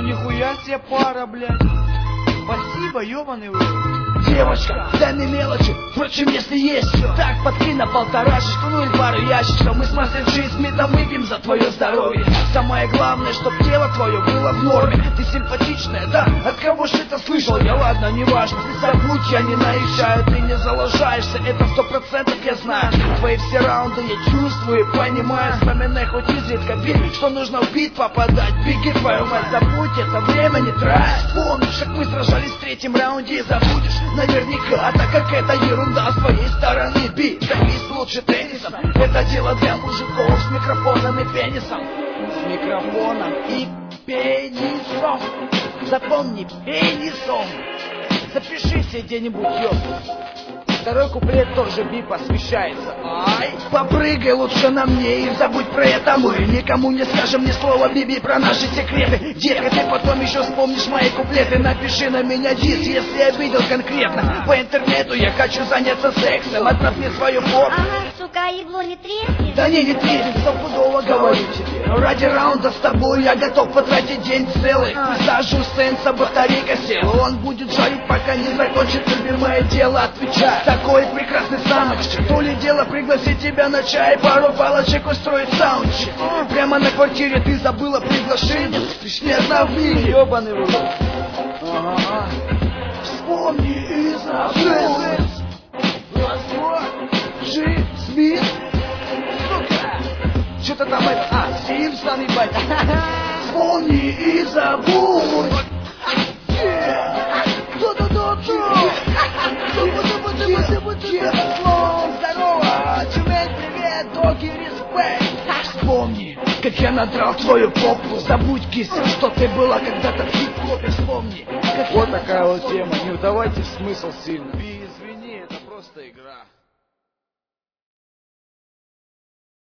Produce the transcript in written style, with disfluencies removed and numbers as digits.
нихуя себе пара, блядь. Спасибо, ёбаный вы. Девочка, дай мне мелочи, впрочем, если есть, так подкинь на полторашечку, ну или пару ящичков. Мы с Мастер Джи Смитом выпьем за твое здоровье. Самое главное, чтоб тело твое было в норме. Ты симпатичная, да? От кого ж это слышал? Я ладно, не важно. Забудь, я не наезжаю, ты не залажаешься. Это 100% я знаю. Твои все раунды я чувствую и понимаю. Вспоминай хоть изредка, верь, что нужно в бит попадать. Беги, твою мать, забудь, это время не трать. Помнишь, как мы сражались в третьем раунде и забудешь наверняка, так как это ерунда с твоей стороны. Бит, теннис лучше теннисом. Это дело для мужиков с микрофоном и пенисом. С микрофоном и пенисом. Запомни, пенисом. Запишите где-нибудь, ёб. Второй куплет тоже Би посвящается. Ай, попрыгай лучше на мне и забудь про это. Мы никому не скажем ни слова, Биби, про наши секреты. Детка, ты потом еще вспомнишь мои куплеты. Напиши на меня дис, если обидел конкретно. По интернету я хочу заняться сексом. Отправь мне свою фото. Ага, сука, ебло не треснет? Да не треснет, стопудово говорю тебе. Но ради раунда с тобой я готов потратить день целый. Сажу сенса, батарейка села. Он будет жарить, пока не закончит любимое дело. Отвечаю, такой прекрасный самочек. То ли дело пригласить тебя на чай, пару палочек устроить саундчик. Прямо на квартире ты забыла приглашение. Ты не одна в мире, Ёбаный вы. ага. Вспомни и забудь. Джи Смит. Сука. Что-то там это... Симпсон, ебать. Вспомни и забудь. Здорово, Тюмень, привет, доги, респект. Вспомни, как я надрал твою попу. Забудь, киса, что ты была когда-то в хип-хопе. Вспомни, как Вот такая вот тема. Не вдавайтесь в смысл сильно. извини, это просто игра.